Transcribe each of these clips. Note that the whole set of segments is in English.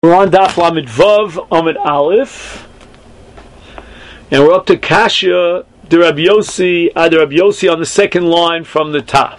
We're on Daf Lamed Vav Amud Aleph, and we're up to Kashya de Rabbi Yossi, Rabbi Yossi on the second line from the top.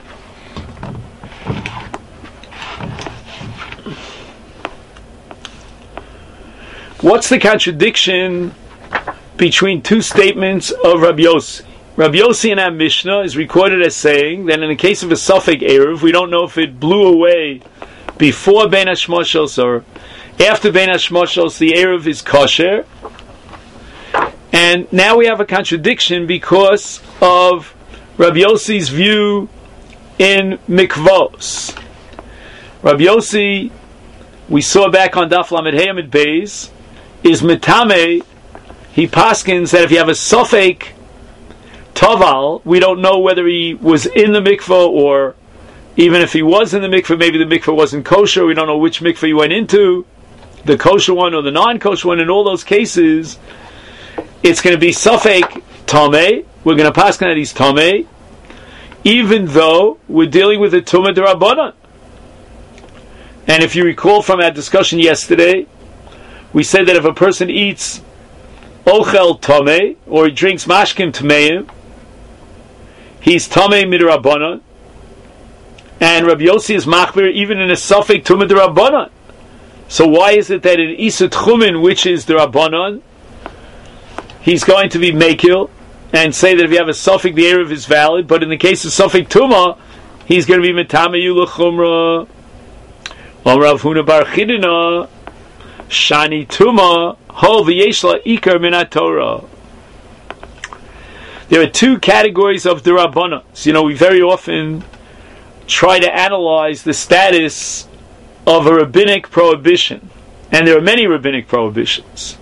What's the contradiction between two statements of Rabbi Yossi? Rabbi Yossi in our Mishnah is recorded as saying that in the case of a Safek Eruv, we don't know if it blew away before Bein HaShmoshos or after Bein HaShmoshos, the Eruv is kosher. And now we have a contradiction because of Rabbi Yossi's view in Mikvos. Rabbi Yossi, we saw back on Daf Lamed Hey Amid Beis, is Mitame. He paskins that if you have a Safek Toval, we don't know whether he was in the mikvah, or even if he was in the mikvah, maybe the mikvah wasn't kosher. We don't know which mikvah he went into, the kosher one or the non-kosher one. In all those cases, it's going to be Safek Tameh. We're going to paskin that he's Tameh, even though we're dealing with a Tumah D'Rabbanan. And if you recall from our discussion yesterday, we said that if a person eats Ochel Tameh, or he drinks Mashkim Tameim, he's Tameh Midrabbanan. And Rabbi Yossi is Machmir even in a Safek Tumah D'Rabbanan. So why is it that in Isa Tchumen, which is D'Rabbanan, he's going to be Mekil and say that if you have a Safek, the Eruv is valid, but in the case of Safek Tumah, he's going to be Metamayu L'Chumra, or Rav Huna Bar Chidina, Shani Tumah, Ho V'Yeshla Ikar Min HaTorah. There are two categories of D'Rabbanan. So, we very often try to analyze the status of a rabbinic prohibition, and there are many rabbinic prohibitions,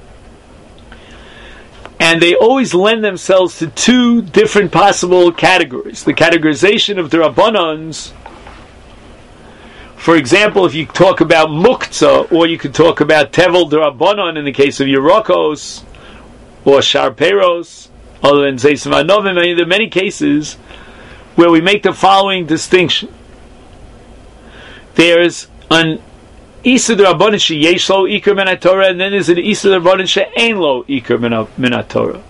and they always lend themselves to two different possible categories. The categorization of the Rabbanans, for example, if you talk about Muktzah, or you could talk about Tevel D'Rabbanan in the case of Yerokos, or Sharperos, other than Zeisim Anovim. There are many cases where we make the following distinction. There's an Isa D'Rabbanan sheyesh lo ikar min HaTorah, and then there's an Isa D'Rabbanan she'ein lo ikar min HaTorah.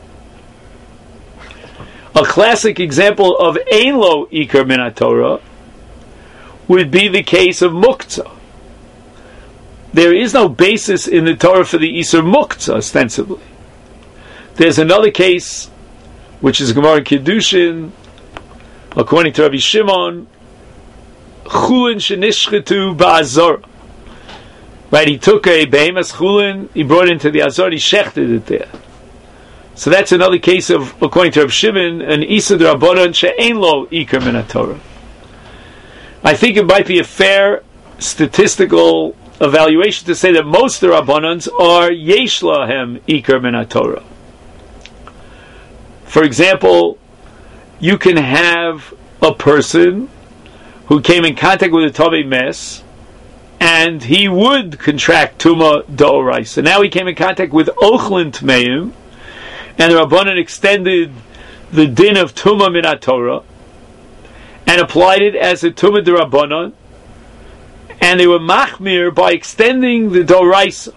A classic example of ein lo ikar min HaTorah would be the case of Muktzah. There is no basis in the Torah for the Isur Muktzah, ostensibly. There's another case, which is Gemara in Kiddushin, according to Rabbi Shimon, Chulin shenishchetu ba'azor. Right, he took a behemoth chulin, he brought it into the azor, he shechted it there. So that's another case of, according to Rabbi Shimon, an Isa D'Rabbanan she'ein lo ikar min HaTorah. I think it might be a fair statistical evaluation to say that most D'Rabbanans are yesh lahem ikar min HaTorah. For example, you can have a person who came in contact with a Tovei Mes, and he would contract Tumah D'Oraisa. Now he came in contact with Ochlin Tmeim, and the Rabbanan extended the din of Tumah Min HaTorah and applied it as a Tumah D'Rabbanan, and they were machmir by extending the D'Oraisa.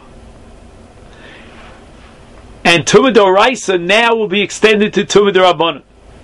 And Tumah D'Oraisa now will be extended to Tumah D'Rabbanan.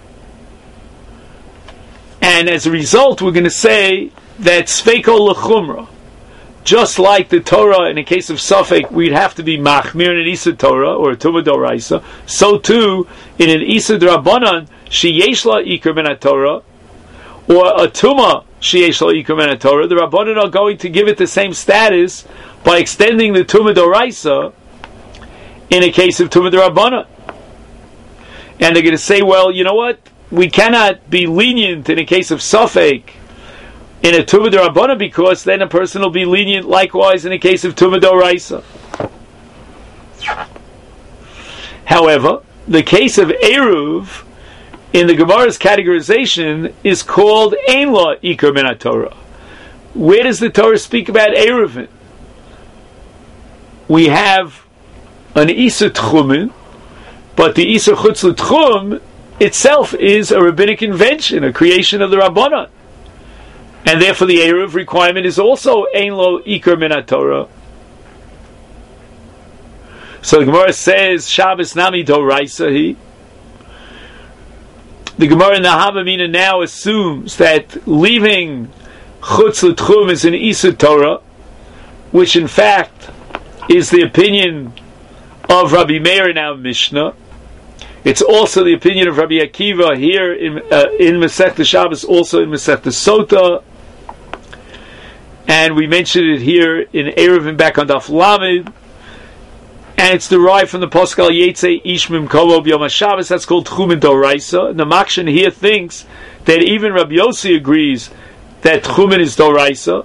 And as a result, we're going to say that Sfeiko L'Chumra, just like the Torah in the case of Safek, we'd have to be Machmir in an Isa Torah or a Tumah D'Oraisa, so too in an Isa D'Rabbanan, Sheyesh La Ikar Min HaTorah, or a Tumah Sheyesh La Ikar Min HaTorah, the Rabbanan are going to give it the same status by extending the Tumah D'Oraisa in a case of Tumah D'Rabbanan. And they're going to say, well, you know what? We cannot be lenient in a case of Safek in a Tumah D'Rabbanan, because then a person will be lenient likewise in a case of Tumah D'Oraisa. However, the case of Eruv in the Gemara's categorization is called Ein La Ikar Min HaTorah. Where does the Torah speak about Eruvin? We have an Isa Tchumen, but the Isa Chutz L'Tchum itself is a rabbinic invention, a creation of the Rabbanan. And therefore the Eruv requirement is also Ein Lo Ikar Min HaTorah. So the Gemara says, Shabbos nami doraisa hi. The Gemara in the Havamina now assumes that leaving chutz l'tchum is an Isur Torah, which in fact is the opinion of Rabbi Meir in our Mishnah. It's also the opinion of Rabbi Akiva here in Masechta Shabbos, also in Masechta Sota, and we mentioned it here in Eruvin back on Daf Lamed, and it's derived from the Pascal Yetze Ishmim Kolo B'Yom HaShabbos. That's called Tchumen Doraisa. And the Makshan here thinks that even Rabbi Yossi agrees that Tchumen is Doraisa,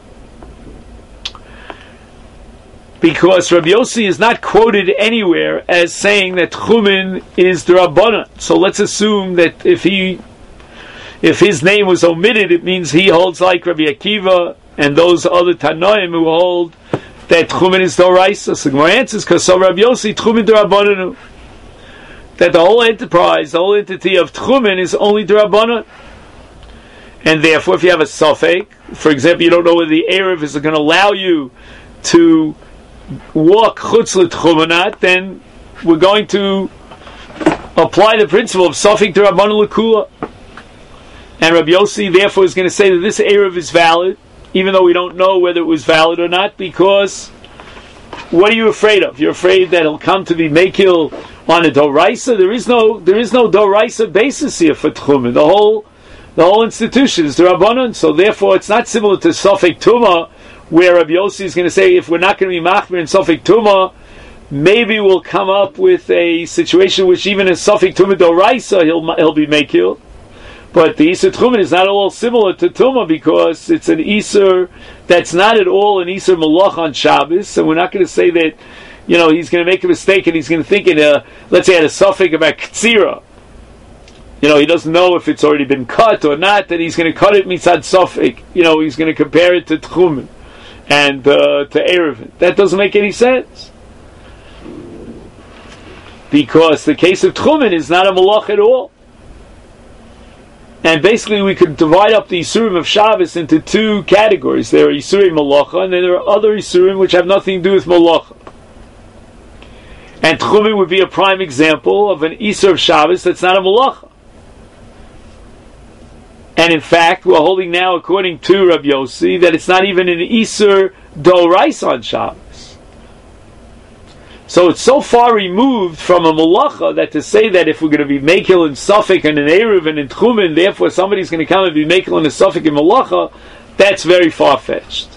because Rabbi Yossi is not quoted anywhere as saying that Tchumen is D'Rabbanan. So let's assume that if his name was omitted, it means he holds like Rabbi Akiva and those other Tanoim who hold that Tchumen is Doraisa. So my answer is because so Rabbi Yossi Tchumen D'Rabbanan, that the whole enterprise, the whole entity of Tchumen is only D'Rabbanan. And therefore, if you have a suffix, for example, you don't know whether the Erev is going to allow you to walk chutz l'tchum or not, then we're going to apply the principle of suffix D'Rabbanan l'kula. And Rabbi Yossi therefore is going to say that this Erev is valid, even though we don't know whether it was valid or not, because what are you afraid of? You're afraid that he'll come to be Mekil on a Doraisa? There is no Doraisa basis here for Tchumen. The whole institution is D'Rabbanan, so therefore it's not similar to Sofek Tuma, where Rabbi Yossi is going to say, if we're not going to be Machmir in Sofek Tuma, maybe we'll come up with a situation which even in Sofek Tuma Doraisa he'll be Mekil. But the Isur Tchumen is not at all similar to Tuma, because it's an Isur that's not at all an Isur Malach on Shabbos, so we're not going to say that, he's going to make a mistake and he's going to think let's say, at a suffix about Ktsira. He doesn't know if it's already been cut or not, that he's going to cut it mitzad suffix. He's going to compare it to Tchumen and to Eruvin. That doesn't make any sense, because the case of Tchumen is not a Malach at all. And basically we could divide up the Isurim of Shabbos into two categories. There are Isurim Malacha, and then there are other Isurim which have nothing to do with Malacha. And Tchumen would be a prime example of an Isur of Shabbos that's not a Malacha. And in fact, we're holding now, according to Rabbi Yossi, that it's not even an Isur Dorais on Shabbos. So it's so far removed from a malacha that to say that if we're going to be Mekil in Suffolk and in Eruv and in Tchumen, therefore somebody's going to come and be Mekil in a Suffolk and malacha, that's very far-fetched.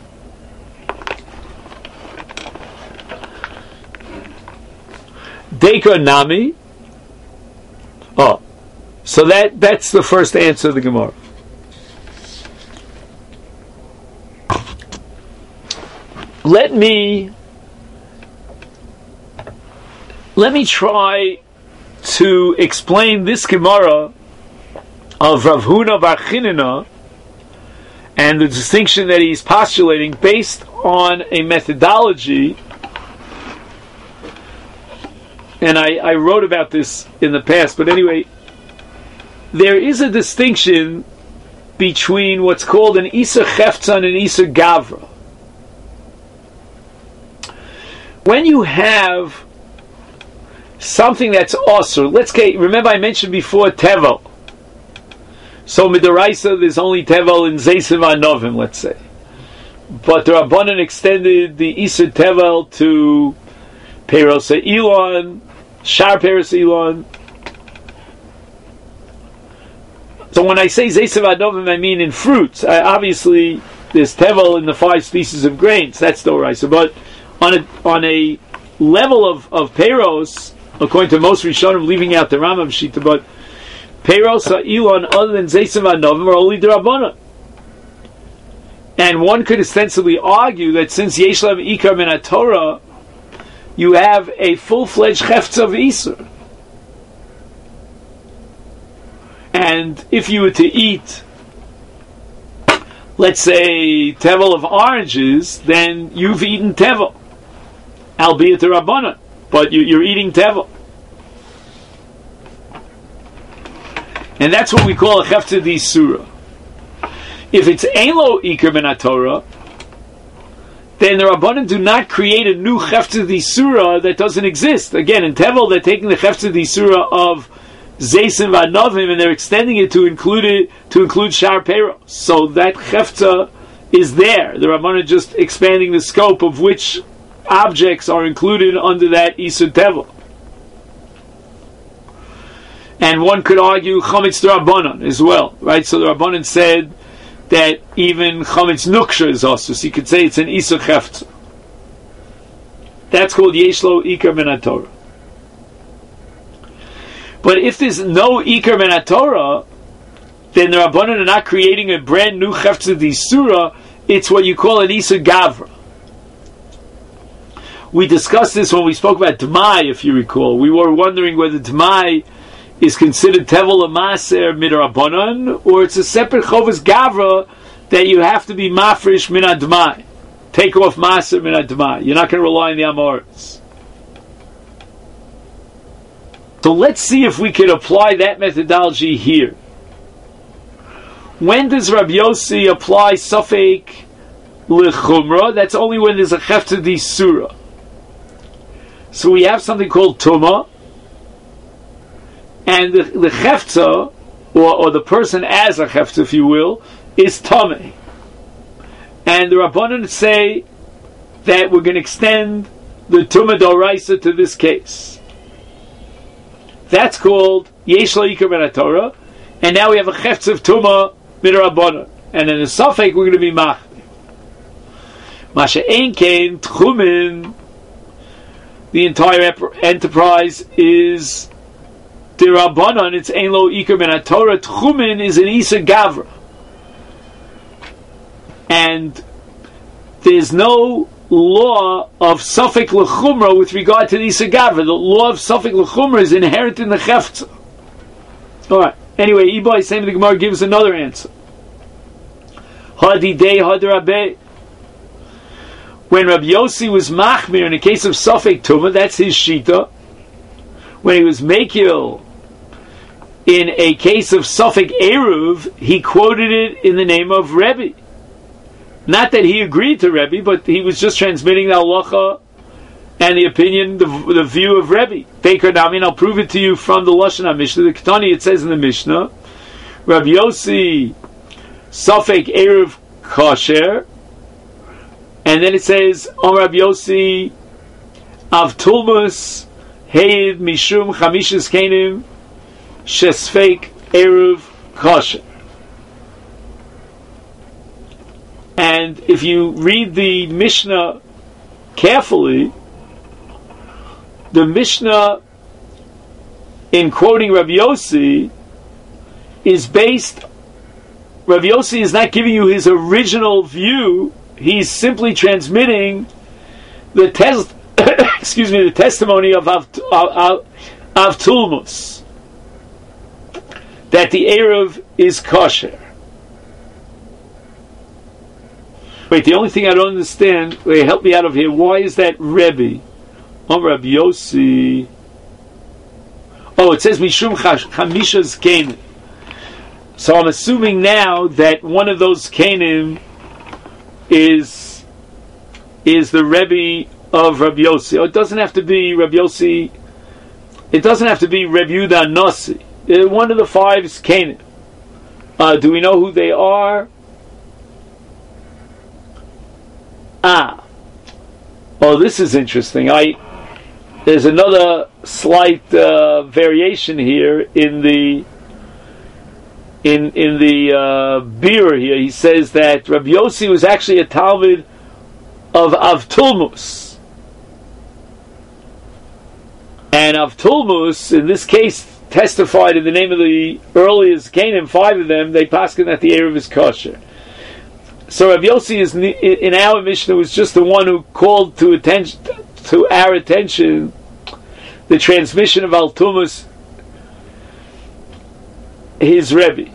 Deka Nami. So that's the first answer of the Gemara. Let me try to explain this Gemara of Rav Huna Bar Chinina and the distinction that he's postulating based on a methodology. And I wrote about this in the past, but anyway, there is a distinction between what's called an Isur Chefza and an Isur Gavra. When you have something that's also, remember I mentioned before Tevel. So Midaraisa, there's only Tevel in Zeisim Anovim, let's say. But the Rabbanan extended the Isur Tevel to Peros Elon, Shar Peros Elon. So when I say Zeisim Anovim, I mean in fruits. Obviously, there's Tevel in the 5 species of grains. That's Doraisa. But on a level of Peros, according to most Rishonim, leaving out the Rambam Shita, but Peros Elon other than Zeisim Anovim are only D'Rabbanan. And one could ostensibly argue that since Yesh Lahem Ikar Min HaTorah, you have a full-fledged Chefetz of Isur. And if you were to eat, let's say, Tevel of oranges, then you've eaten Tevel, albeit the Rabbanan, but you're eating Tevel. And that's what we call a Chefetz d'Isura. If it's Ein Lo Ikar Min HaTorah, then the Rabbanan do not create a new Chefetz D'Isura that doesn't exist. Again, in Tevel, they're taking the Chefetz D'Isura of Zeisim V'Anovim and they're extending it to include Shar Peros. So that Chefetz is there. The Rabbanan just expanding the scope of which objects are included under that Isur Tevel. And one could argue Chametz D'Rabbanan as well, right? So the Rabbanan said that even Chametz Nuksha is also, so you could say it's an Isur Chefetz. That's called Yeshlo Ikar Min HaTorah. But if there's no Ikar Min HaTorah, then the Rabbanan are not creating a brand new Chefetz D'Isura, it's what you call an Isur Gavra. We discussed this when we spoke about D'mai, if you recall. We were wondering whether D'mai is considered Tevel Maser Midrabanan, or it's a separate Chovas Gavra that you have to be Mafresh Min Admai. Take off Maser Min Admai. You're not going to rely on the Amoritz. So let's see if we can apply that methodology here. When does Rabbi Yossi apply Safek L'Chumra? That's only when there's a Chefetz D'Isura. So we have something called Tumah, and the Chefetz, or the person as a Chefetz, if you will, is Tameh. And the Rabbanan say that we're going to extend the Tumah D'Oraisa to this case. That's called Yesh Lo Ikar Min HaTorah, and now we have a Chefetz of Tumah Midrabanan. And in the Safek we're going to be Machmir. Masha Ein Kein Tchumin, the entire enterprise is D'Rabbanan, it's Ein Lo Ikar Min HaTorah. Tchumin is an Isur Gavra. And there's no law of Safek L'Chumra with regard to the Isur Gavra. The law of Safek L'Chumra is inherent in the Chefetz. Alright, anyway, Ibai, same the Gemara gives another answer. Hadi Dei Had Rabbe. When Rabbi Yossi was Machmir in the case of Safek Tumah, that's his Shita. When he was Mekil in a case of Safek Eruv, he quoted it in the name of Rebbe. Not that he agreed to Rebbe, but he was just transmitting the halacha and the opinion, the view of Rebbe. Beikar Namin, I'll prove it to you from the Lashon HaMishnah. The Ketani, it says in the Mishnah, Rabbi Yossi Safek Eruv Kasher, and then it says, Om Rabbi Yossi Av Tulmus Heid Mishum Chamishas Kenim Shesfeik Eruv Kasher. And if you read the Mishnah carefully, the Mishnah in quoting Rabbi Yossi is based, Rabbi Yossi is not giving you his original view, he's simply transmitting the the testimony of Tulmus, that the Eruv is kosher. Wait, the only thing I don't understand, help me out of here, why is that Rebbe? On Rabbi Yossi. Oh, it says Mishum Chamishas Kenim. So I'm assuming now that one of those Kenim is the Rebbe of Rabbi Yossi. Oh, it doesn't have to be Rabbi Yossi. It doesn't have to be Rabbi Yehuda Nasi. One of the five is Kenim. Do we know who they are? Oh, this is interesting. There's another slight variation here in the beer here. He says that Rabbi Yossi was actually a Talmud of Avtulmus, and Avtulmus in this case testified in the name of the earliest Canaan, five of them. They paskin that the Eruv is kosher. So Rabbi Yossi is in our Mishnah was just the one who called to our attention the transmission of Altumus, his Rebbe.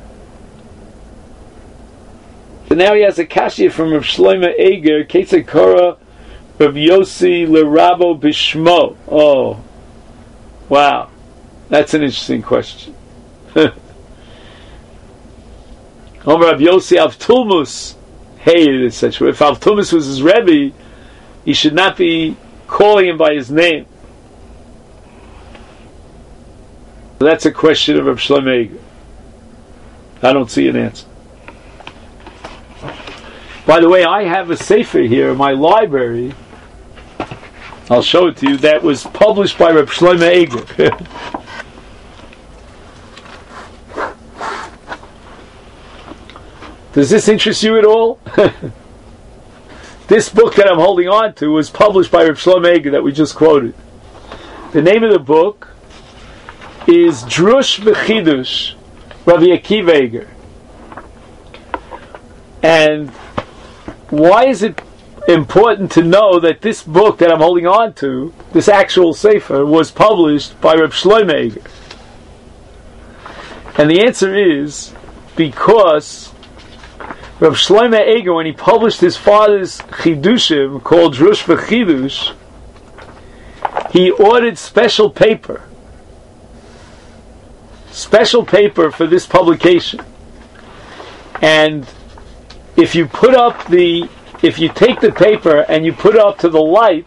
So now he has a kashya from Rav Shlomo Eger, Ketzad Kora Rabbi Yossi L'Rabo Bishmo. Oh, wow, that's an interesting question. Rabbi Yossi Avtulmus hated it such a way. If Avtumas was his Rebbe, he should not be calling him by his name. That's a question of Reb Shlomo Eiger. I don't see an answer. By the way, I have a sefer here in my library. I'll show it to you. That was published by Reb Shlomo Eiger. Does this interest you at all? This book that I'm holding on to was published by Reb Shlomo Eiger that we just quoted. The name of the book is Drush V'Chidush, Rabbi Akiva Eiger. And why is it important to know that this book that I'm holding on to, this actual sefer, was published by Reb Shlomo Eiger? And the answer is because Reb Shlomo Eiger, when he published his father's Chidushim called Drush V'Chidush, he ordered special paper for this publication. And if you take the paper and you put it up to the light,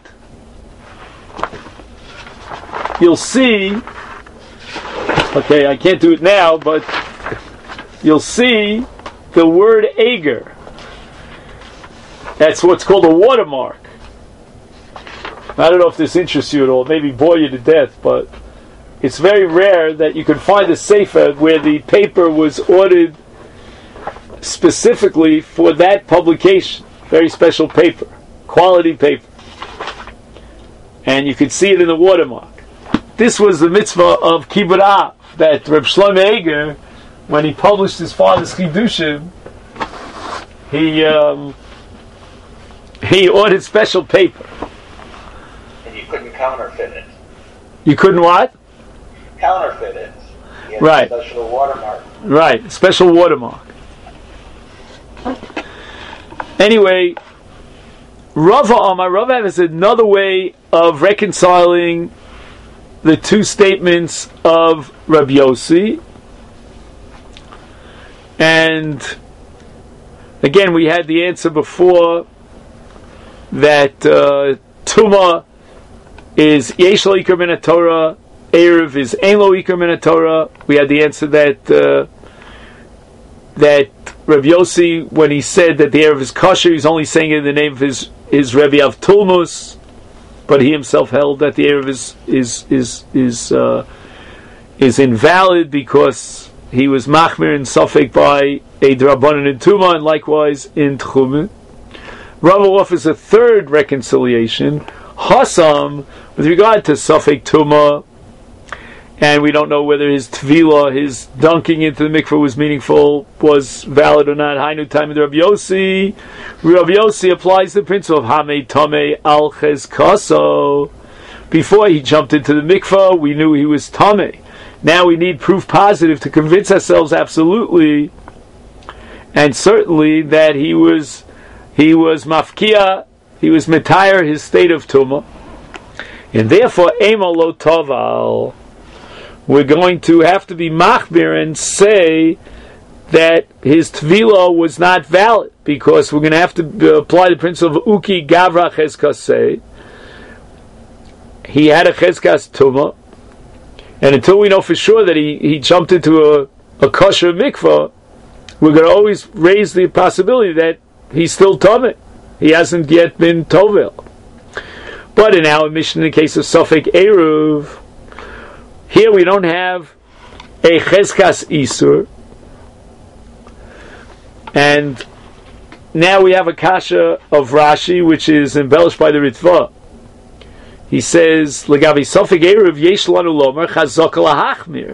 you'll see, okay, I can't do it now, but you'll see the word Eiger. That's what's called a watermark. I don't know if this interests you at all, maybe bore you to death, but it's very rare that you can find a sefer where the paper was ordered specifically for that publication. Very special paper, quality paper. And you could see it in the watermark. This was the mitzvah of Kibbud Av, that Reb Shlomo Eiger, when he published his father's Chidushim, he ordered special paper. And you couldn't counterfeit it. You couldn't what? Counterfeit it. He had Right. a special watermark. Right, special watermark. Anyway, Rava has another way of reconciling the two statements of Rabbi Yossi. And again, we had the answer before that Tuma is Yesh lo Iker min Torah, Erev is Ein lo Iker min Torah. We had the answer that Rabbi Yossi, when he said that the Erev is kosher, he's only saying it in the name of his Rebbe Avtulmus, but he himself held that the Erev is invalid because he was machmir and safek by a drabanan in Tuma, and likewise in Tchumen. Rava offers a third reconciliation, Hasam, with regard to safek Tuma, and we don't know whether his tvila, his dunking into the mikveh, was meaningful, was valid or not. Hainu time with Rabbi Yossi. Rabbi Yossi applies the principle of Hamei Tamei Al Chezkaso. Before he jumped into the mikveh, we knew he was Tamei. Now we need proof positive to convince ourselves absolutely and certainly that he was mafkia, he was metayr his state of tumah, and therefore ema lo toval. We're going to have to be machmir and say that his tvila was not valid, because we're going to have to apply the principle of uki gavra cheskasei. He had a cheskas tumah, and until we know for sure that he jumped into a kosher mikvah, we're going to always raise the possibility that he's still tameh. He hasn't yet been tovel. But in our mission, in the case of Safek Eruv, here we don't have a cheskas isur, and now we have a kasha of Rashi, which is embellished by the Ritva. He says, "Legavi Safek Eruv yesh lanu lomer chazok lahachmir."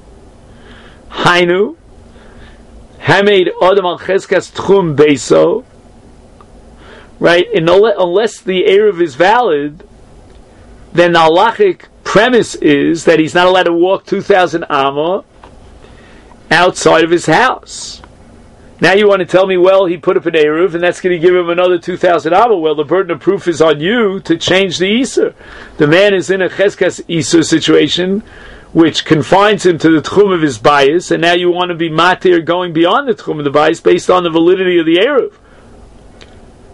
Hainu hamed adam al cheskas tchum beiso. Right, and unless the Eruv is valid, then the halachic premise is that he's not allowed to walk 2,000 amma outside of his house. Now you want to tell me, well, he put up an Eruv, and that's going to give him another 2,000 amma. Well, the burden of proof is on you to change the Isur. The man is in a Cheskas Isur situation, which confines him to the Tchum of his bias, and now you want to be matir going beyond the Tchum of the bias based on the validity of the Eruv.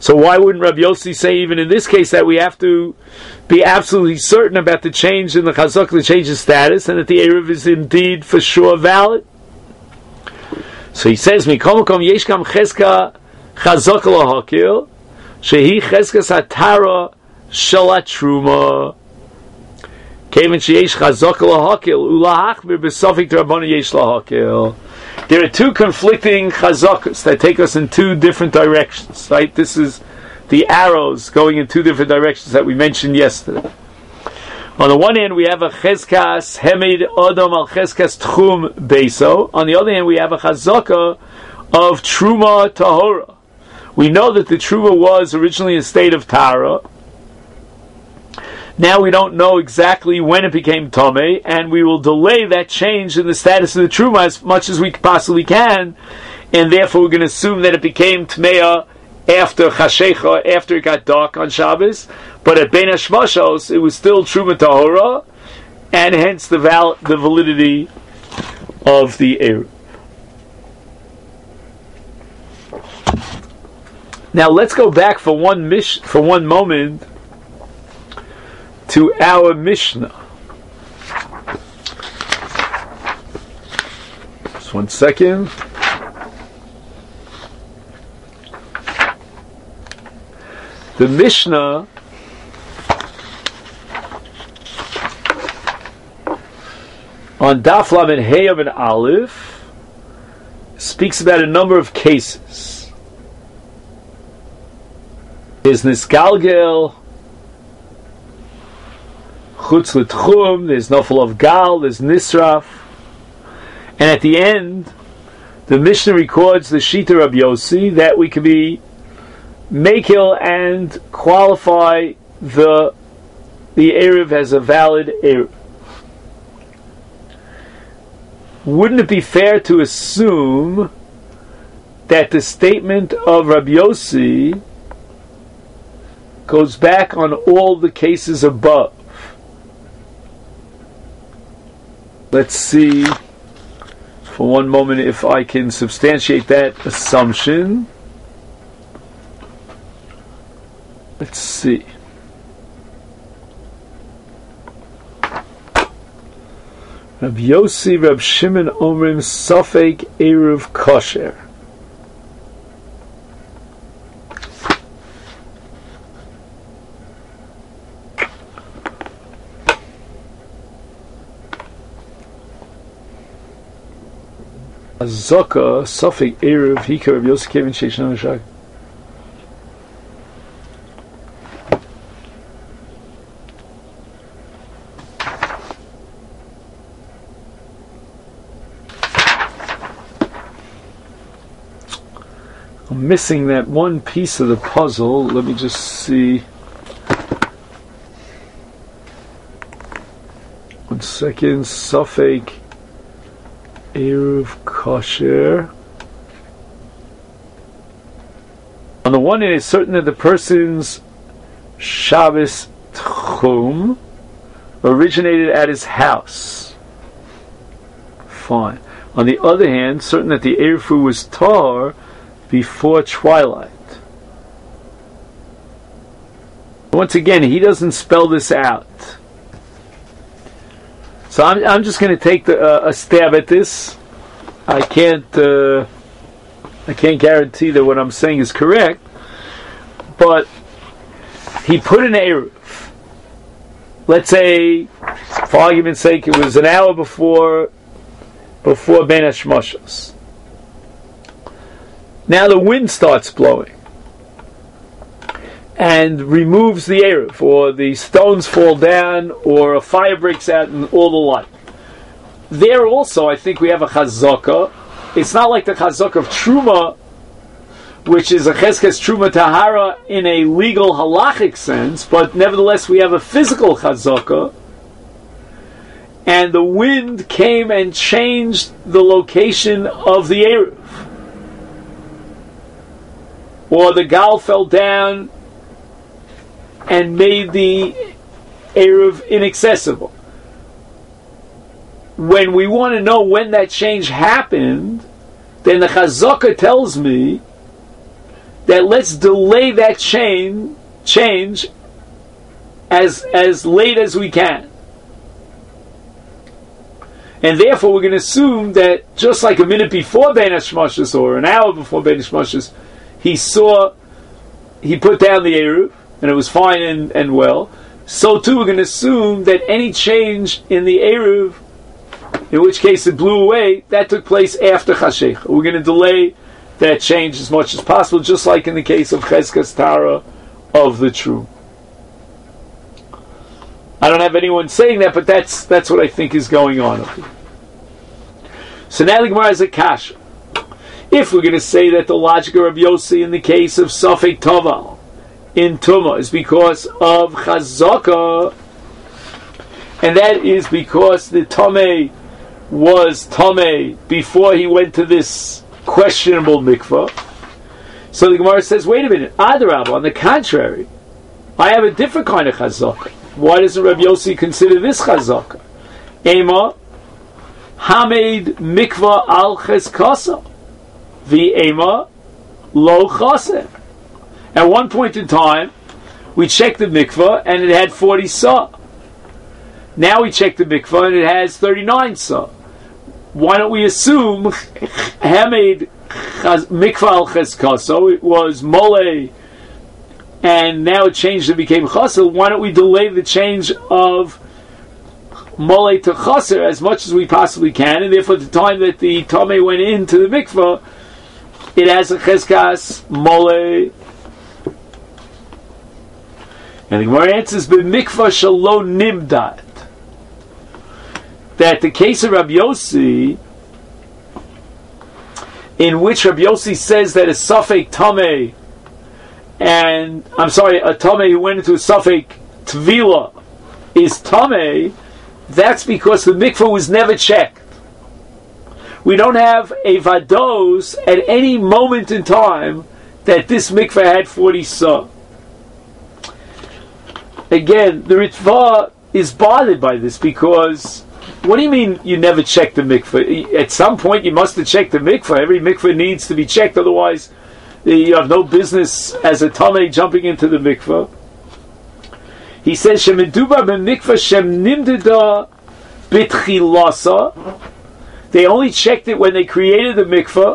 So why wouldn't Rabbi Yossi say even in this case that we have to be absolutely certain about the change in the chazaka, the change in status, and that the Eruv is indeed for sure valid? So he says, "Mikom kom yesh kam cheska chazaka lahakil, shehi cheska satara shalat truma." There are two conflicting chazakas that take us in two different directions. Right? This is the arrows going in two different directions that we mentioned yesterday. On the one hand, we have a cheskas hemid adam al cheskas tchum beso. On the other hand, we have a chazaka of truma tahora. We know that the truma was originally a state of tara. Now we don't know exactly when it became Tomei, and we will delay that change in the status of the Truma as much as we possibly can, and therefore we're going to assume that it became Tmeya after Chashecha, after it got dark on Shabbos, but at Bein HaShmashos it was still Truma Tahora, and hence the validity of the Eruv. Now let's go back for one moment to our Mishnah. Just 1 second. The Mishnah on Daf Lamed Hey and Aleph speaks about a number of cases. There's Nisgalgel, Chutz L'Tchum, there's Nofel of Gal, there's Nisraf, and at the end, the Mishnah records the Shita Rabbi Yossi that we could be Mekil and qualify the Eruv as a valid Eruv. Wouldn't it be fair to assume that the statement of Rabbi Yossi goes back on all the cases above? Let's see for one moment if I can substantiate that assumption. Let's see. Rabbi Yossi, Rab Shimon Omrim Safek Eruv Kosher. Azaka Safek Eruv Hika Rabbi Yossi Kevin Sheishan Shag. I'm missing that one piece of the puzzle. Let me just see. 1 second. Safek Eruv Kosher. On the one hand, it's certain that the person's Shabbos Tchum originated at his house. Fine. On the other hand, certain that the Eruv was tar before twilight. Once again, he doesn't spell this out. So I'm just going to take a stab at this. I can't guarantee that what I'm saying is correct, but he put an Eruv. Let's say, for argument's sake, it was an hour before Bein HaShmashos. Now the wind starts blowing and removes the Eruv, or the stones fall down, or a fire breaks out, and all the like. There also, I think we have a chazaka. It's not like the chazaka of Truma, which is a cheskes Truma Tahara in a legal halachic sense, but nevertheless we have a physical chazaka, and the wind came and changed the location of the Eruv. Or the gal fell down and made the Eruv inaccessible. When we want to know when that change happened, then the Chazaka tells me that let's delay that change as late as we can. And therefore we're going to assume that just like a minute before Bein HaShmashos or an hour before Bein HaShmashos, he put down the Eruv, and it was fine and well, so too we're going to assume that any change in the Eruv, in which case it blew away, that took place after Chashech. We're going to delay that change as much as possible, just like in the case of Cheskas Tara of the True. I don't have anyone saying that, but that's what I think is going on. So now the Gemara has a kasha. If we're going to say that the logic of Rabbi Yossi in the case of Safek Toval in Tumah is because of Chazaka, and that is because the Tomei was Tomei before he went to this questionable mikvah, so the Gemara says, wait a minute, Adarabah, on the contrary, I have a different kind of Chazaka. Why doesn't Rabbi Yossi consider this chazaka? Ema Hamed Mikvah Al Cheskasa the Ema Lo Chase. At one point in time, we checked the mikvah and it had 40 sa. Now we check the mikvah and it has 39 sa. Why don't we assume Hamed Mikvah Al Cheskasa? It was Mole, and now it changed and became chasel. Why don't we delay the change of mole to chaser as much as we possibly can, and therefore the time that the Tomei went into the mikvah, it has a cheskas mole. And the Gemara answers, b'mikvah shelo nimdat, that the case of Rabbi Yossi, in which Rabbi Yossi says that a safek Tomei, and a Tomei who went into a Safek Tvila is Tomei, that's because the mikvah was never checked. We don't have a Vados at any moment in time that this mikvah had 40 sa. Again, the Ritva is bothered by this because, what do you mean you never checked the mikvah? At some point you must have checked the mikvah. Every mikvah needs to be checked, otherwise you have no business as a Tomei jumping into the mikvah. He says, "Shemiduba b'mikvah shem nimdida bitchilasa." They only checked it when they created the mikvah.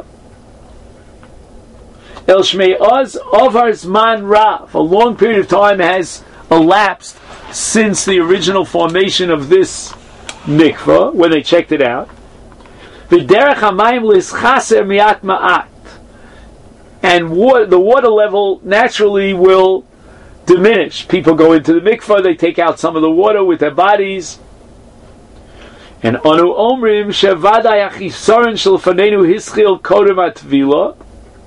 El shmei oz avar zman rav. A long period of time has elapsed since the original formation of this mikvah, when they checked it out. V'derech hamayim lischaser miat ma'at. And the water level naturally will diminish. People go into the mikvah, they take out some of the water with their bodies. And anu omrim shevadai achisoren shel fanenu hischil kodem atvila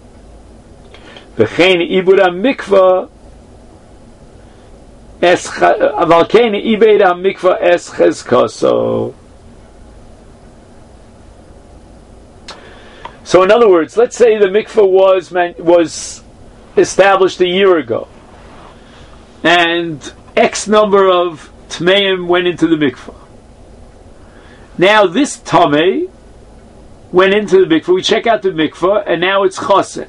v'chein ibud hamikvah aval kein ibed hamikvah es chezkaso. So in other words, let's say the mikvah was established a year ago, and X number of Tmeim went into the mikvah. Now this Tamei went into the mikvah, we check out the mikvah, and now it's Chaser.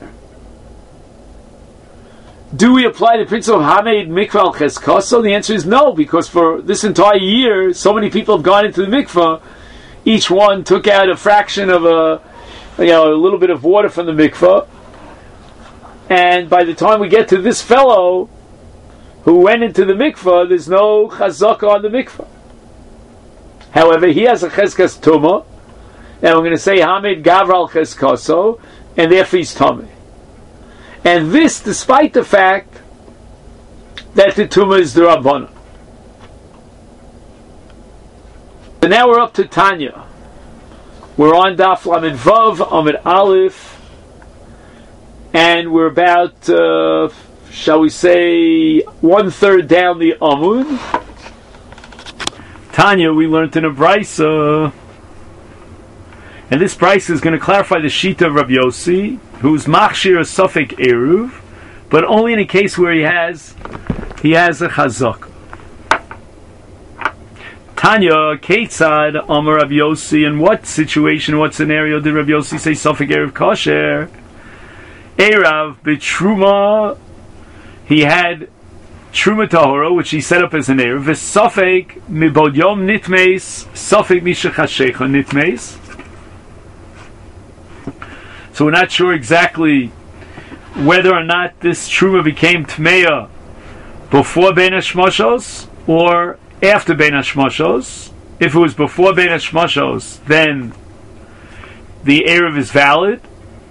Do we apply the principle of Hamed Mikvah al Cheskaso? The answer is no, because for this entire year, so many people have gone into the mikvah, each one took out a fraction of a little bit of water from the mikvah, and by the time we get to this fellow who went into the mikvah, there's no chazaka on the mikvah. However, he has a cheskas tumah, and we're going to say Hamid Gavral cheskaso, and therefore he's tumah. And this, despite the fact that the tumah is the Rabbana. So now we're up to Tanya. We're on Daf Lamed Vav, Amid Aleph, and we're about, shall we say, 1/3 down the Amud. Tanya, we learned in a Brisa, and this Brisa is going to clarify the Shita of Rabbi Yossi, who's Machshir a Safek Eruv, but only in a case where he has a Chazak. Tanya, Ketzad, Amar Rabbi Yossi, in what situation, what scenario did Rabbi Yossi say Safek Eruv Kosher? Eirav b'truma, he had truma tahora, which he set up as an Eirav. V'safek mibod yom nitmeis, safek mishachashecha nitmeis. So we're not sure exactly whether or not this truma became tmeya before Bein HaShmoshos or after Bein HaShmoshos. If it was before Bein HaShmoshos, then the Erev is valid.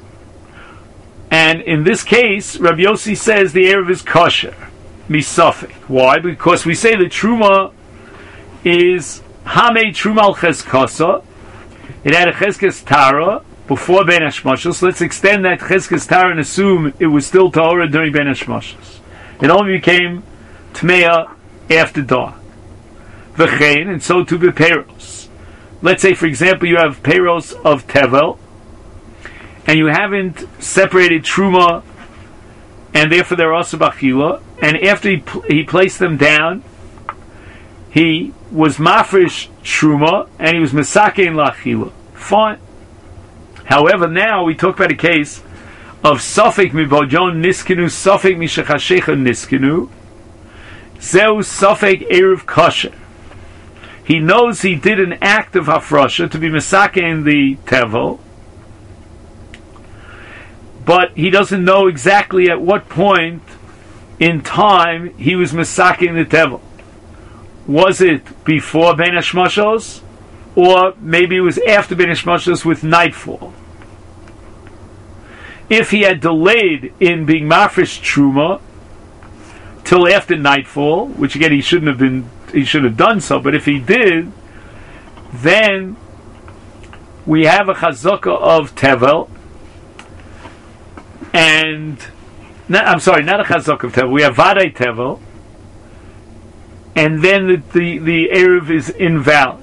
And in this case, Rabbi Yossi says the Erev is kosher, misafek. Why? Because we say the truma is Hamei Truma al Cheskasa. It had a Cheskes Tara before Bein HaShmoshos. Let's extend that Cheskes Tara and assume it was still Tahora during Bein HaShmoshos. It only became Tmeya after dark. V'chein, and so too B'Peiros. Let's say, for example, you have Peiros of Tevel, and you haven't separated Truma, and therefore they're also Bachila, and after he placed them down, he was Mafresh Truma, and he was Mesakein Lachila. Fine. However, now we talk about a case of Safek Mibojon Niskenu, Safek Mishachashecha Niskenu, Zeu Safek Erev Kosher. He knows he did an act of Hafrasha to be Mesakein the Tevel, but he doesn't know exactly at what point in time he was Mesakein the Tevel. Was it before Bein HaShmoshos, or maybe it was after Bein HaShmoshos with nightfall? If he had delayed in being Mafresh Truma till after nightfall, which again he should have done so, but if he did, then we have a chazaka of Tevel, and not a chazaka of Tevel, we have Vadai Tevel, and then the Erev is invalid.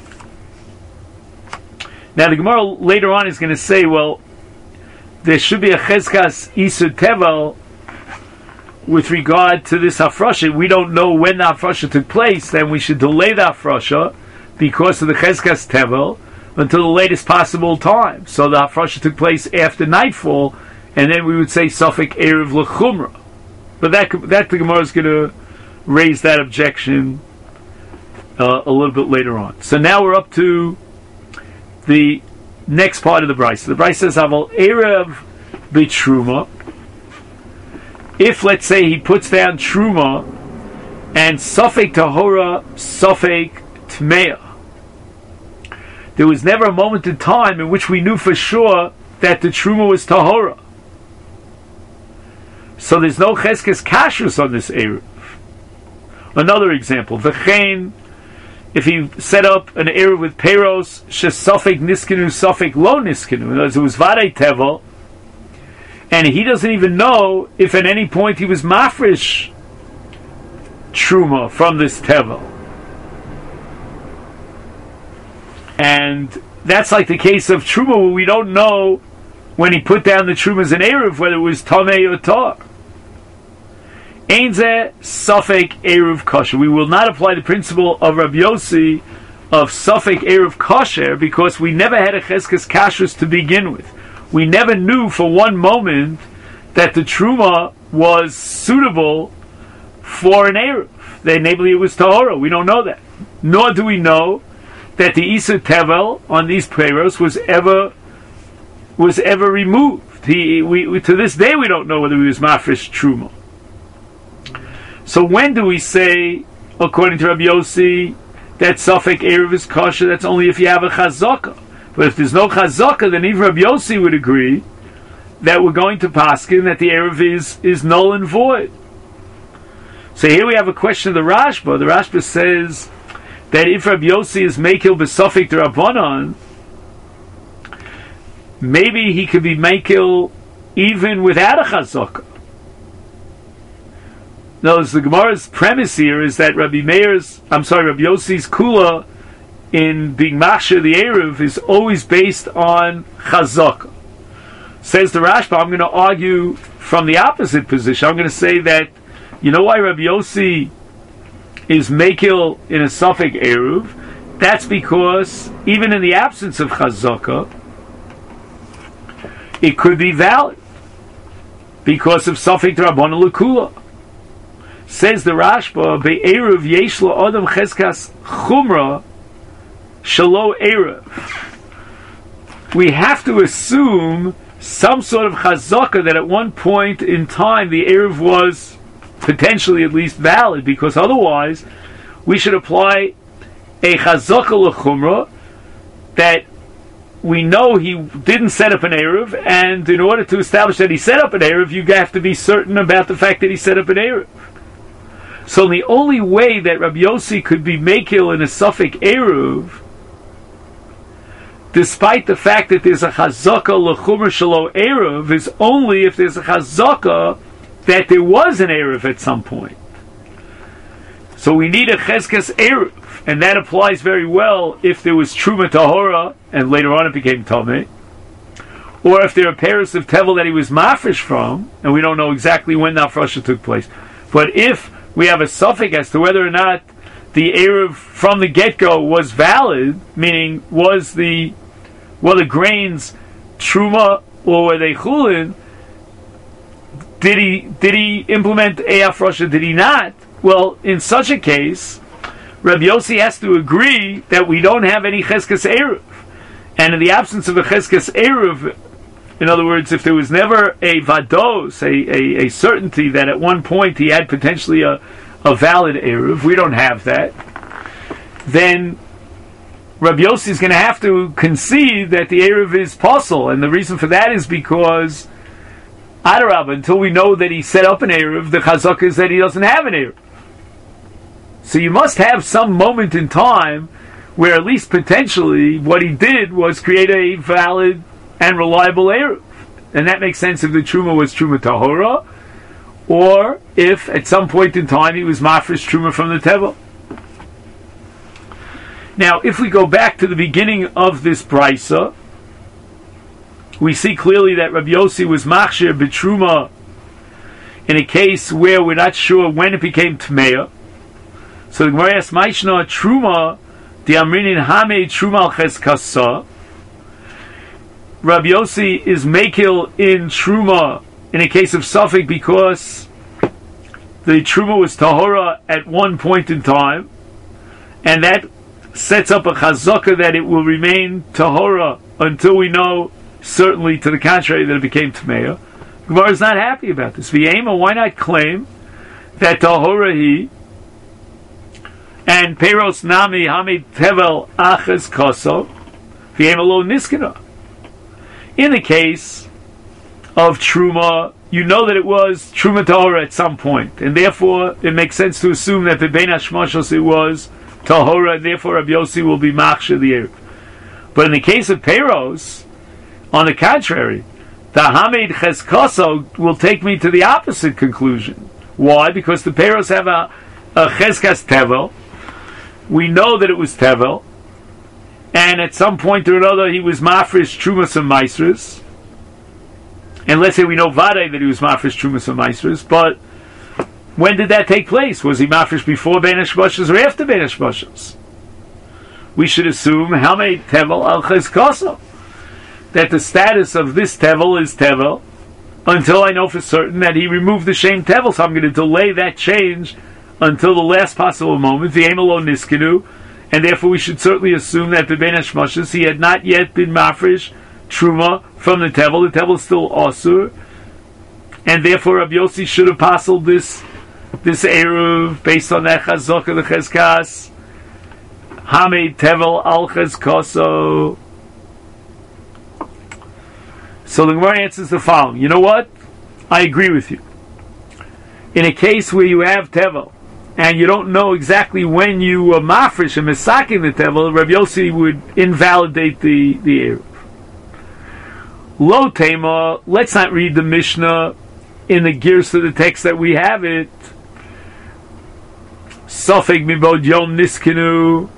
Now the Gemara later on is going to say, well, there should be a Cheskas Isur Tevel with regard to this Hafrasha. We don't know when the Hafrasha took place, then we should delay the Hafrasha because of the Cheskas Tevel until the latest possible time. So the Hafrasha took place after nightfall, and then we would say Safek Erev L'Chumra. But that the Gemara is going to raise that objection a little bit later on. So now we're up to the next part of the Brisa. The Brisa says, Aval Erev B'Truma. If, let's say, he puts down Truma and Safek Tahora, Safek Tmeya, there was never a moment in time in which we knew for sure that the Truma was Tahora. So there's no Cheskes Kashrus on this Erev. Another example, V'chein, if he set up an Erev with Peiros, Shesafek Niskenu, Safek Lo Niskenu, in other words, it was Vadei Tevel, and he doesn't even know if at any point he was Mafresh Truma from this Tevel. And that's like the case of Truma, where we don't know when he put down the Truma as an Erev, whether it was Tamei or Tar. Ein zeh Safek Erev Kosher. We will not apply the principle of Rabbi Yossi of Safek Erev Kosher because we never had a Cheskes Kashrus to begin with. We never knew for one moment that the Truma was suitable for an Erev. Namely, it was Tahora. We don't know that. Nor do we know that the Isur Tevel on these Peiros was ever removed. To this day, we don't know whether he was Mafresh Truma. So when do we say, according to Rabbi Yossi, that Safek Erev is kosher? That's only if you have a chazaka. But if there's no chazaka, then even Rabbi Yossi would agree that we're going to paskin that the Erev is null and void. So here we have a question of the Rashba. The Rashba says that if Rabbi Yossi is Mekil b'Safek D'Rabbanan, maybe he could be Mekil even without a chazaka. No, the Gemara's premise here is that Rabbi Yossi's kula in being machshir the Erev is always based on chazaka. Says the Rashba, I'm going to argue from the opposite position. I'm going to say that, you know why Rabbi Yossi is mekil in a Safek Erev? That's because even in the absence of chazaka, it could be valid. because of Safek Rabbanan L'Kula. Says the Rashba, Be'eruv yesh lo Adam cheskas chumra shelo eruv. We have to assume some sort of chazaka that at one point in time the eruv was potentially at least valid, because otherwise we should apply a chazaka l'chumra that we know he didn't set up an eruv, and in order to establish that he set up an eruv, you have to be certain about the fact that he set up an eruv. So the only way that Rabbi Yossi could be makil in a Safek eruv, despite the fact that there's a chazaka l'chumra shelo eruv, is only if there's a chazaka that there was an eruv at some point. So we need a cheskas eruv, and that applies very well if there was truma tahora, and later on it became tameh, or if there are pairs of tevel that he was mafresh from, and we don't know exactly when the hafrasha took place. But if we have a suffix as to whether or not the eruv from the get-go was valid, meaning were the grains truma or were they chulin, did he implement a hafrasha, did he not? Well, in such a case, Rabbi Yossi has to agree that we don't have any cheskas eruv. And in the absence of a cheskas eruv, in other words, if there was never a vados, a certainty that at one point he had potentially a valid eruv, we don't have that, then Rabbi Yossi is going to have to concede that the eruv is possible. And the reason for that is because Adarab, until we know that he set up an eruv, the chazaka is that he doesn't have an eruv. So you must have some moment in time where at least potentially what he did was create a valid and reliable eruv. And that makes sense if the truma was truma tahora, or if at some point in time he was mafresh truma from the tevel. Now, if we go back to the beginning of this brisa, we see clearly that Rabbi Yossi was machshir b'truma in a case where we're not sure when it became tmeya. So the Gemara asks, Maishna truma the amrinin hamei truma al cheskasa. Rabbi Yossi is makil in truma in a case of suffix because the truma was tahora at one point in time, and that sets up a chazaka that it will remain tahora until we know certainly to the contrary that it became tmeya. Gemara is not happy about this. V'yema, why not claim that tahora he and Peros Nami Hamid Tevel Achas Koso V'yema lo niskina. In the case of Truma, you know that it was Truma Tahora at some point, and therefore it makes sense to assume that the Bein Hashmashos it was Tahora, and therefore Rabbi Yossi will be Machshir the Erev. But in the case of Peros, on the contrary, the Hamid Cheskoso will take me to the opposite conclusion. Why? Because the Peros have a Cheskas Tevel. We know that it was Tevel, and at some point or another he was Mafresh Trumas and Maestras. And let's say we know Vade that he was Mafresh Trumas and Maestras, but when did that take place? Was he Mafresh before Bein Hashmashos or after Bein Hashmashos? We should assume Hamid Tevel al Cheskoso, that the status of this Tevel is Tevel until I know for certain that he removed the shame Tevel, so I'm going to delay that change until the last possible moment, the Emelo Niskinu, and therefore we should certainly assume that Bein Hashmashos he had not yet been Mafresh Truma from the Tevel. The Tevel is still Asur, and therefore Rabbi Yossi should have passled this Eruv based on that Chazaka, the Cheskas, Hamid Tevel al Cheskoso. So the Gemara answers the following. You know what? I agree with you. In a case where you have Tevel, and you don't know exactly when you were mafresh and misaking the Tevel, Rabbi Yossi would invalidate the Eruv. Lo Tema, let's not read the Mishnah in the gears of the text that we have it. Safek mibod yom niskenu,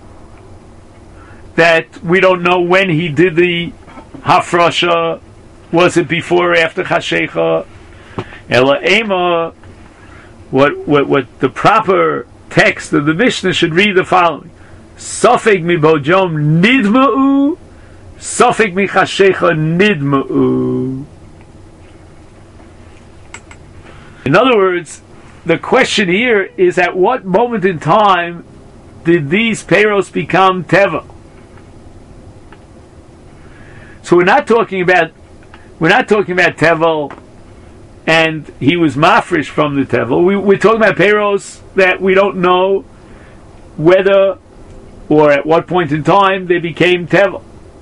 that we don't know when he did the hafrasha. Was it before or after chashecha? Ela ema, what the proper text of the Mishnah should read the following: Safek mibod yom nidma'u, Safek mi chashecha nidma'u. In other words, the question here is at what moment in time did these peiros become teva? So we're not talking about tevel and he was mafresh from the tevel. We're talking about peiros that we don't know whether or at what point in time they became tevel.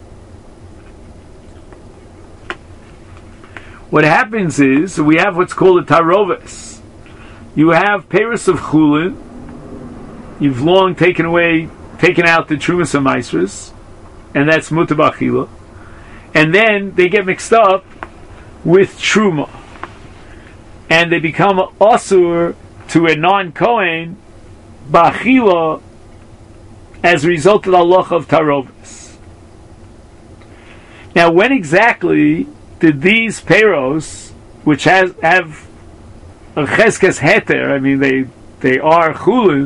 What happens is we have what's called a taroves. You have peiros of chulin. You've long taken out the trumas and maisros, and that's mutar b'achila. And then they get mixed up with truma, and they become asur to a non-kohen b'achila as a result of the halacha of taroves. Now, when exactly did these peiros, which have a cheskes heter, I mean they are chulin,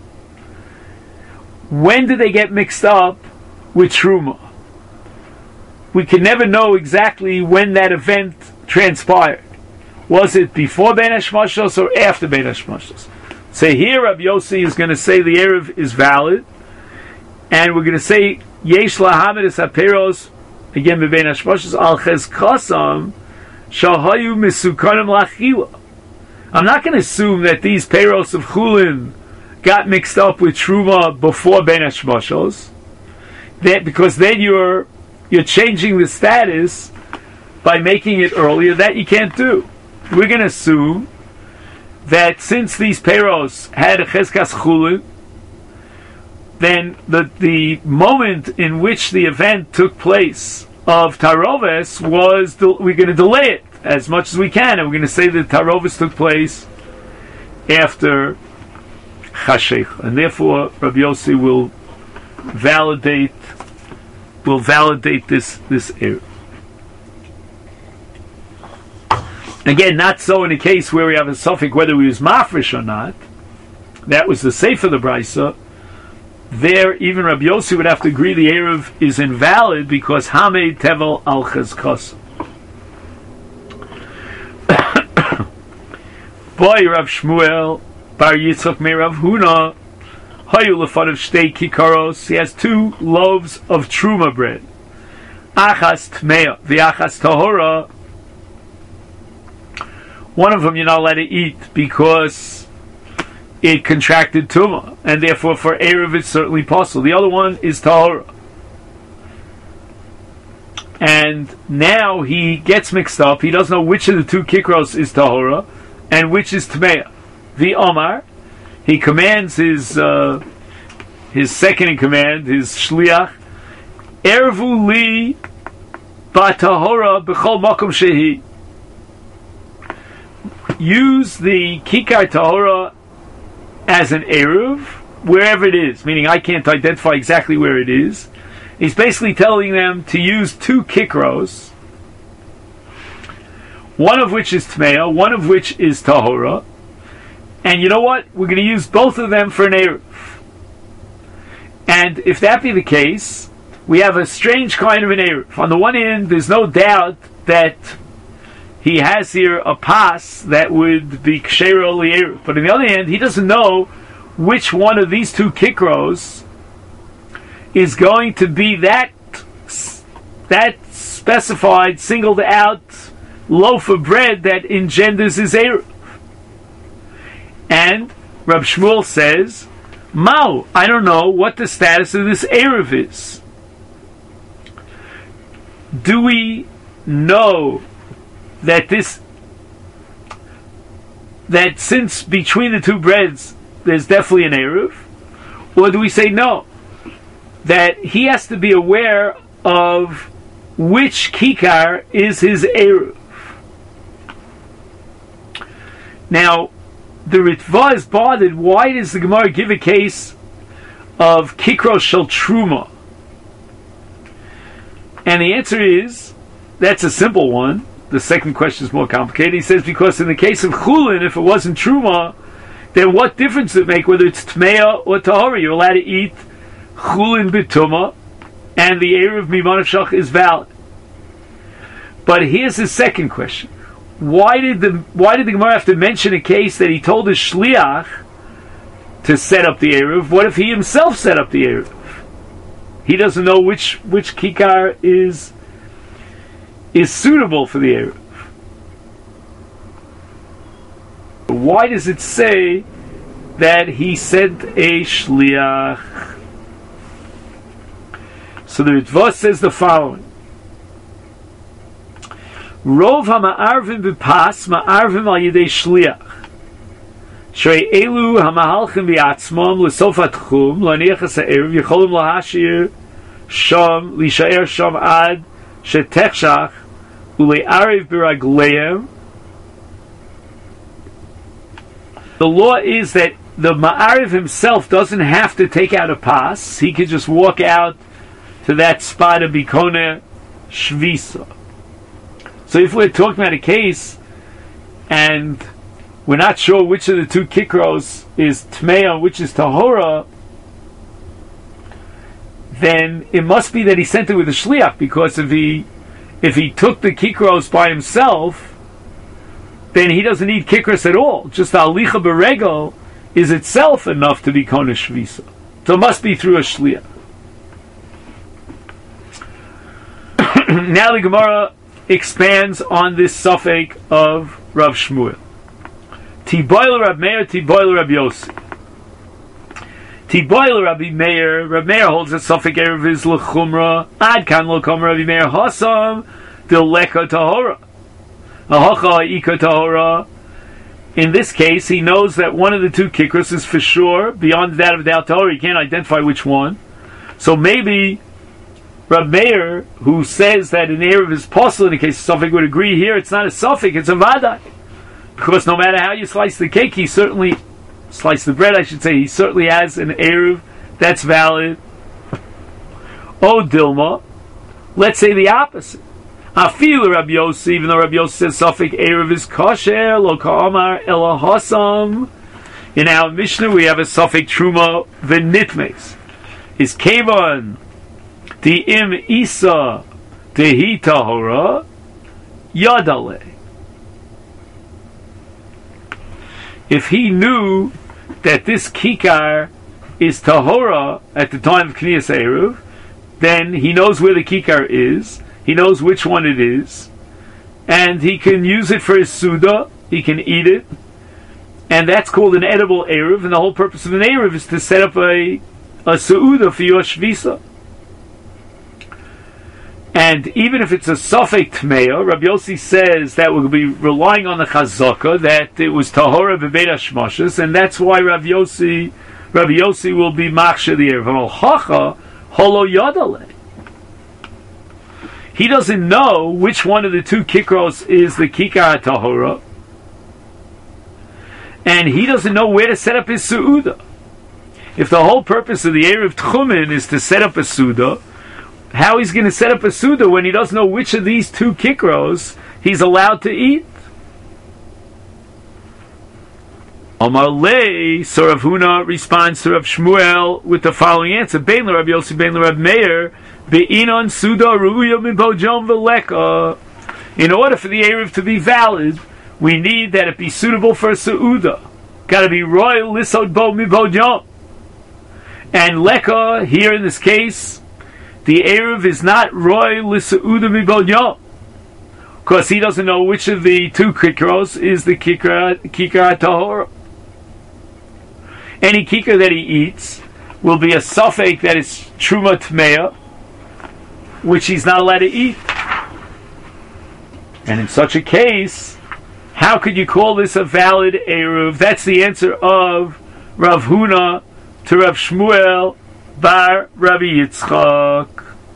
when did they get mixed up with truma? We can never know exactly when that event transpired. Was it before Bein Hashmashos or after Bein Hashmashos? So here Rabbi Yossi is going to say the Erev is valid, and we're going to say Yesh lahamid es haperos again bein Hashmashos al cheskasam shahayu misukanim lachila. I'm not going to assume that these peiros of chulin got mixed up with truma before Bein Hashmashos, because then you're changing the status by making it earlier. That you can't do. We're going to assume that since these peiros had a cheskas chulin, then the moment in which the event took place of taroves was, we're going to delay it as much as we can, and we're going to say that taroves took place after chashech, and therefore Rabbi Yossi will validate this error. Again, not so in a case where we have a suffix whether we use mafresh or not. That was the seif of the brisa. There, even Rabbi Yossi would have to agree the erev is invalid because hamei tevel al cheskos. Boy, Rav Shmuel bar Yitzchak me Rav Huna hayu lefanav shtei kikaros. He has 2 loaves of truma bread. Achas tmeya v'achas tahora. One of them you're not allowed to eat because it contracted tumah, and therefore for erev it's certainly possible. The other one is tahora, and now he gets mixed up. He doesn't know which of the 2 kikros is tahora and which is tmeya. The Omar, he commands his second in command, his shliach, ervu li batahora b'chol makom shehi. Use the kikar tahora as an eruv wherever it is, meaning I can't identify exactly where it is. He's basically telling them to use 2 kikros, one of which is tmeya, one of which is tahora, and you know what? We're going to use both of them for an eruv. And if that be the case, we have a strange kind of an eruv. On the one hand, there's no doubt that he has here a pas that would be ksheira li'eruv. But on the other hand, he doesn't know which one of these 2 kikros is going to be that specified, singled out loaf of bread that engenders his eruv. And Rab Shmuel says, Mao, I don't know what the status of this eruv is. Do we know that since between the 2 breads there's definitely an eruv, or do we say no, that he has to be aware of which kikar is his eruv? Now, the Ritva is bothered. Why does the Gemara give a case of kikros shel truma? And the answer is, that's a simple one. The second question is more complicated. He says because in the case of chulin, if it wasn't truma, then what difference does it make whether it's tmeya or tahora? You're allowed to eat chulin b'tuma, and the eruv miman shach is valid. But here's the second question: why did the Gemara have to mention a case that he told his shliach to set up the eruv? What if he himself set up the eruv? He doesn't know which kikar is suitable for the eruv. Why does it say that he sent a shliach? So the Ritva says the following: Rov ha'ma'arvim b'pas ma'arvim al yidei shliach. Shrei elu ha'mahalchim b'atzmam l'sof ha'tchum l'aniachas ha'erev yicholim lahashir sham l'shaer sham ad shetechshach u'le'arev b'ragleihem. The law is that the ma'ariv himself doesn't have to take out a pas. He could just walk out to that spot of bikone shvisa. So if we're talking about a case and we're not sure which of the two kikros is tmeya, which is tahora, then it must be that he sent it with a shliach, because if he took the kikros by himself, then he doesn't need kikros at all. Just the alicha beregel is itself enough to be kone shvisa. So it must be through a shliach. Now the Gemara expands on this suffix of Rav Shmuel. Tiboil Rav Meir, Tiboil Rav Yossi. Tiboil Rabbi Meir, Rav Meir holds a suffix erev is l'chumra, ad kan l'chumra Rabbi Meir hasam, del leka tahora. Ahacha ika tahora. In this case, he knows that one of the two kikros is for sure, beyond that of doubt tahora, he can't identify which one. So maybe Rav Meir, who says that an erev is possible in the case of suffix, would agree here it's not a suffix, it's a vadai. Because no matter how you slice the cake, he certainly, slice the bread I should say, he certainly has an erev that's valid. O Dilma, let's say the opposite. Afilu Rabbi Yossi, even though Rabbi Yossi says suffix erev is kosher, lo ka'amar ela hasam. In our Mishnah we have a suffix truma v'nitmes. Is kevan the im isa tehi tahora yadale. If he knew that this kikar is tahora at the time of Kniyas Eruv, then he knows where the kikar is, he knows which one it is, and he can use it for his suda, he can eat it, and that's called an edible Eruv, and the whole purpose of an Eruv is to set up a su'uda for your shvisa. And even if it's a suffix tmeya, Rabbi Yossi says that we'll be relying on the chazaka that it was tahora b'beit hashmashas, and that's why Rabbi Yossi will be machshir the erev. Hacha holo yadale. He doesn't know which one of the two kikros is the kikar tahora, and he doesn't know where to set up his suuda. If the whole purpose of the erev tchumen is to set up a suuda, how he's going to set up a suda when he doesn't know which of these two kikros he's allowed to eat? Amar Lei, so Rav Huna responds to Rav Shmuel with the following answer: Bein l'Rav Yossi, bein l'Rav Meir, be'inon suda ruya min bojom v'leka. In order for the erev to be valid, we need that it be suitable for a suuda. Got to be royal lisod bo mi bojom. And leka here in this case, the erev is not roy l'seuda mibol, because he doesn't know which of the two kikros is the kikar tahora. Any kikar that he eats will be a suffix that is truma tmeya, which he's not allowed to eat. And in such a case, how could you call this a valid erev? That's the answer of Rav Huna to Rav Shmuel bar Rabbi Yitzchak.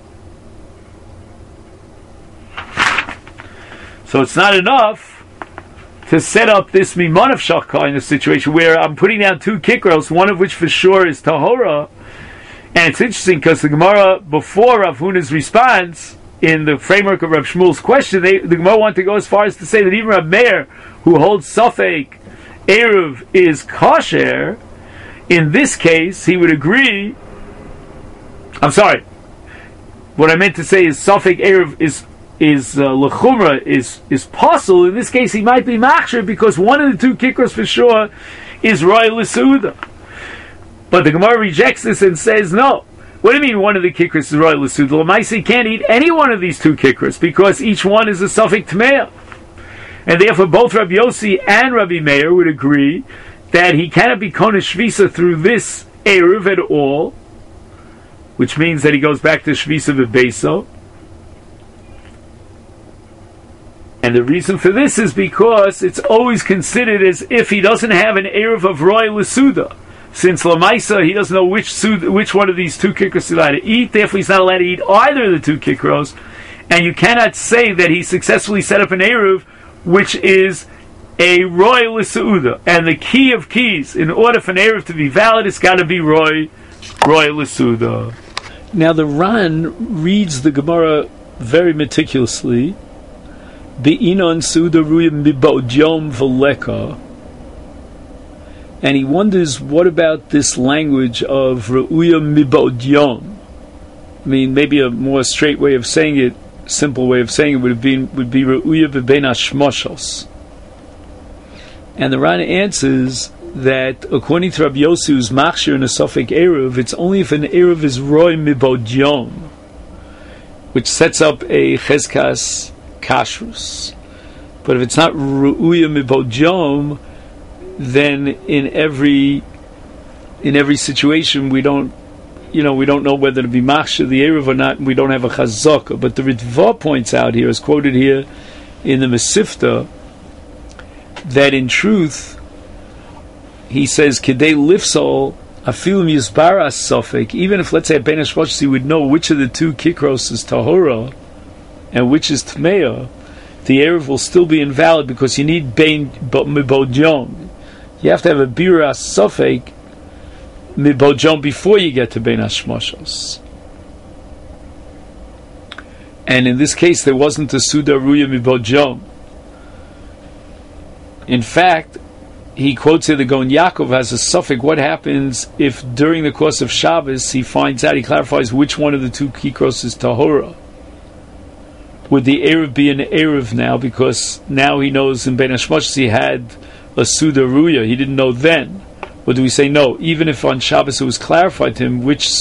So it's not enough to set up this mimon of shachka in a situation where I'm putting down two kikros, one of which for sure is tahora. And it's interesting because the Gemara, before Rav Huna's response, in the framework of Rav Shmuel's question, the Gemara wanted to go as far as to say that even Rav Meir, who holds suffix erev is kosher, in this case he would agree. I'm sorry. What I meant to say is suffix erev is lechumra is possible. In this case, he might be machshir because one of the two kikros for sure is roy l'seuda. But the Gemara rejects this and says no. What do you mean one of the kikros is roy l'seuda? L'maisi can't eat any one of these two kikros because each one is a suffix tmeah, and therefore both Rabbi Yossi and Rabbi Meir would agree that he cannot be konesh shvisa through this eruv at all, which means that he goes back to shvisa v'beso. And the reason for this is because it's always considered as if he doesn't have an eruv of roy l'suda. Since Lamaisa, he doesn't know which one of these two kikros he's allowed to eat, therefore he's not allowed to eat either of the two kikros, and you cannot say that he successfully set up an eruv which is a roy l'suda. And the key of keys, in order for an eruv to be valid, it's got to be roy l'suda. Now the Ran reads the Gemara very meticulously. Be'inon suda ruyim mibodjom v'leka, and he wonders what about this language of ru'uya mibodjom. I mean, maybe a more straight way of saying it, simple way of saying it would be ru'uya v'bein hashmoshos. And the Ran answers that according to Rabbi Yossi, who's machshir in a sofek eruv, it's only if an eruv is roy mibodjom, which sets up a chezkas kashrus. But if it's not ru'uya mibodjom, then in every situation we don't know whether to be machshir the eruv or not, and we don't have a chazaka. But the Ritva points out here, as quoted here in the Mesifta, that in truth he says kedei lifsol afilu mizbaras sofek, even if let's say a ben hashmoshsi would know which of the two kikros is tahora and which is tmeya, the eruv will still be invalid because you need bein mibodjom. You have to have a biras sofek mibodjom before you get to bein hashmoshos. And in this case, there wasn't a suda ruya mibodjom. In fact, he quotes here the Gon Yaakov has a suffix. What happens if during the course of Shabbos he finds out, he clarifies which one of the two kikros is tahora? Would the eruv be an eruv now, because now he knows in Ben Hashmosh he had a suda ruya, he didn't know then? Or do we say no, even if on Shabbos it was clarified to him which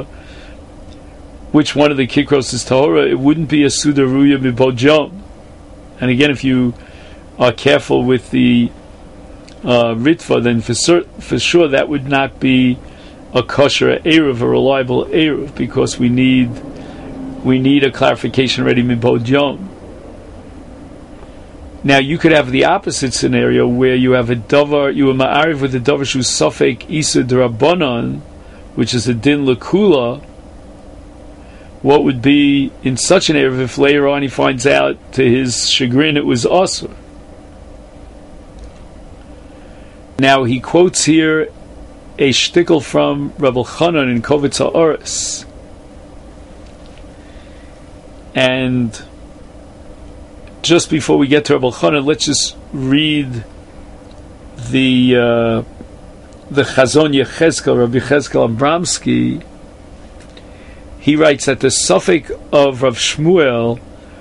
one of the kikros is tahora, it wouldn't be a suda ruya mibodjom? And again, if you are careful with the Ritva, then for sure that would not be a kosher eruv, a reliable eruv, because we need a clarification already mibodjom. Now you could have the opposite scenario where you have you are ma'ariv with a davar shu sofek isa d'rabbanan, which is a din lakula. What would be in such an eruv if later on he finds out to his chagrin it was asur? Now he quotes here a shtickle from Rabbi Chanan in Kovitz HaOros, and just before we get to Rabbi Chanan, let's just read the Chazon Yechezkel, Rabbi Yechezkel Abramsky. He writes that the suffix of Rav Shmuel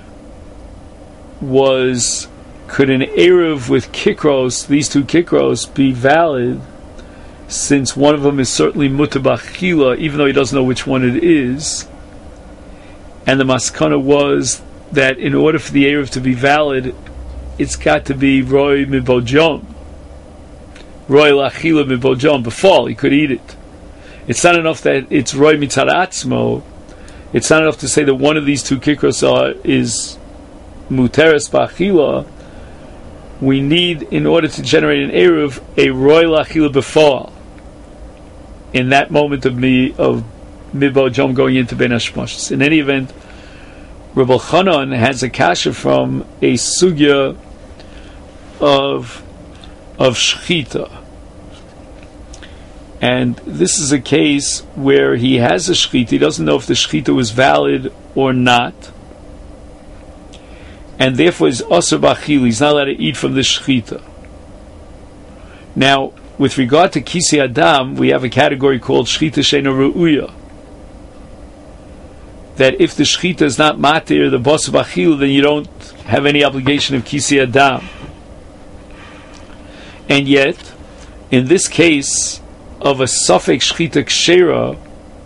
was, could an eruv with kikros, these two kikros, be valid, since one of them is certainly mutar b'achila, even though he doesn't know which one it is. And the maskana was that in order for the eruv to be valid, it's got to be roy mibodjom, roy l'achila mibodjom, befall, he could eat it. It's not enough that it's roy mitzad atzmo. It's not enough to say that one of these two kikros is muteres b'achila. We need, in order to generate an eruv, a roy l'achila befall, in that moment of mibodjom going into ben hashmosh. In any event, Rabbi Chanan has a kasha from a sugya of shchita, and this is a case where he has a shchita, he doesn't know if the shchita was valid or not, and therefore is asur b'achila, he's not allowed to eat from the shchita. Now, with regard to Kisi Adam, we have a category called shchita she'eina ru'uya. that if the shchita is not matir, the bas b'achil, then you don't have any obligation of kisi adam. And yet, in this case of a safek shchita kshera,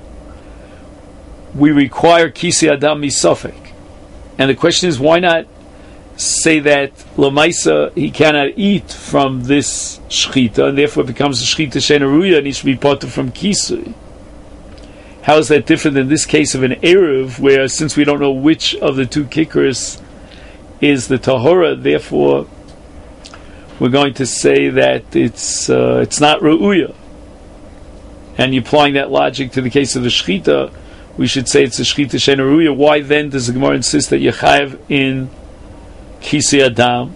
we require kisi adam misafek. And the question is, why not say that lamaisa he cannot eat from this shchita, and therefore it becomes a shchita she'eina ruya, and he should be parted from kisui? How is that different than this case of an eruv, where since we don't know which of the two kickers is the tahora, therefore we're going to say that it's not ru'uya. And you're applying that logic to the case of the shchita, we should say it's a shchita she'eina ru'uya. Why then does the Gemara insist that you chayav in kisi adam?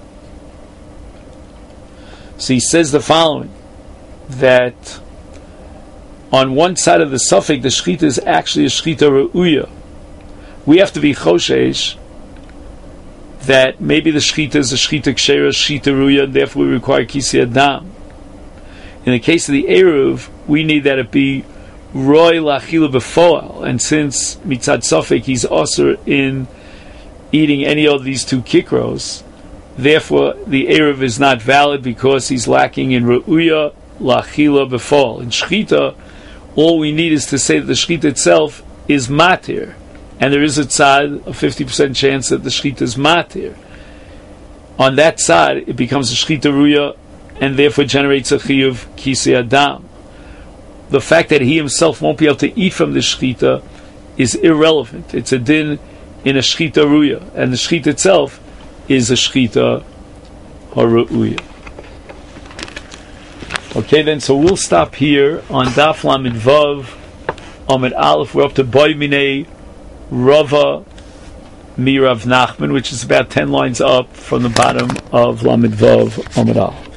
So he says the following, that on one side of the suffix, the shchita is actually a shchita ru'uya. We have to be choshesh that maybe the shchita is a shchita kshera, shchita ru'uya, and therefore we require kisi adam. In the case of the eruv, we need that it be roy lachila befoal, and since mitzad suffix he's also in eating any of these two kikros, therefore the eruv is not valid because he's lacking in ru'uya lachila befoal. In shchita, all we need is to say that the shchita itself is matir, and there is a tzad, a 50% chance that the shchita is matir. On that side, it becomes a shchita ruya, and therefore generates a chiyuv kisi adam. The fact that he himself won't be able to eat from the shchita is irrelevant. It's a din in a shchita ruya, and the shchita itself is a shchita haruya. Okay, then, so we'll stop here on Daf Lamed Vav Amud Aleph. We're up to Boy Minei Rava Mirav Nachman, which is about 10 lines up from the bottom of Lamed Vav Amud Aleph.